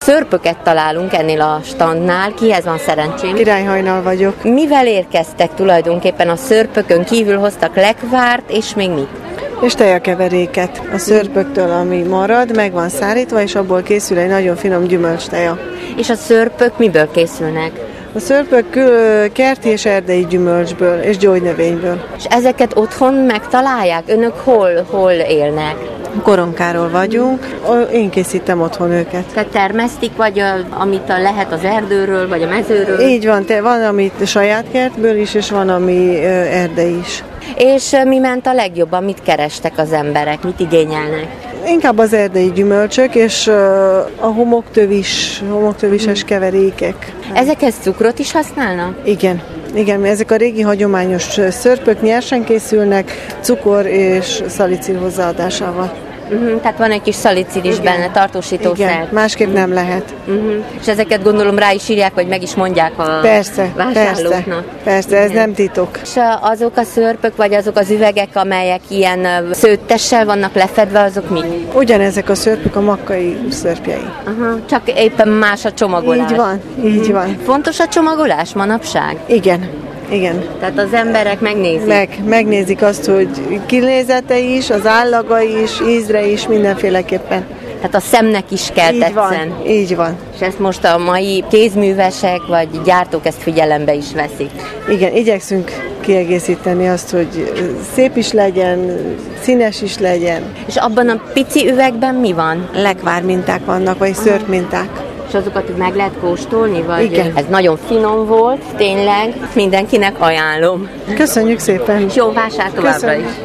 szörpöket találunk ennél a standnál. Kihez van szerencsém? Királyhajnal vagyok. Mivel érkeztek tulajdonképpen a szörpökön kívül? Hoztak lekvárt, és még mit? És tejakeveréket. A szörpöktől, ami marad, meg van szárítva, és abból készül egy nagyon finom gyümölcsteja. És a szörpök miből készülnek? A szörpök kerti és erdei gyümölcsből és gyógynövényből. És ezeket otthon megtalálják? Önök hol élnek? Koronkáról vagyunk, én készítem otthon őket. Tehát termesztik, vagy amit lehet az erdőről, vagy a mezőről? Így van, van amit saját kertből is, és van ami erdei is. És mi ment a legjobban? Mit kerestek az emberek? Mit igényelnek? Inkább az erdei gyümölcsök, és a homoktövises keverékek. Ezekhez cukrot is használnak? Igen, ezek a régi hagyományos szörpök nyersen készülnek, cukor és szalicil hozzáadásával. Tehát van egy kis szalicil is benne, tartósítószer. Igen, másképp nem lehet. És ezeket gondolom rá is írják, vagy meg is mondják a vásárlóknak. Persze, ez nem titok. És azok a szörpök, vagy azok az üvegek, amelyek ilyen szőttessel vannak lefedve, azok mi? Ugyanezek a szörpök a makkai szörpjei. Csak éppen más a csomagolás. Így van. Fontos a csomagolás manapság? Igen. Tehát az emberek megnézik. Megnézik azt, hogy kinézete is, az állaga is, ízre is, mindenféleképpen. Tehát a szemnek is kell tetszen. Így van. És ezt most a mai kézművesek vagy gyártók ezt figyelembe is veszik. Igen, igyekszünk kiegészíteni azt, hogy szép is legyen, színes is legyen. És abban a pici üvegben mi van? Lekvárminták vannak, vagy szörpminták. És azokat meg lehet kóstolni? Vagy igen. Ez nagyon finom volt, tényleg. Mindenkinek ajánlom. Köszönjük szépen. És jó vásár továbbra is.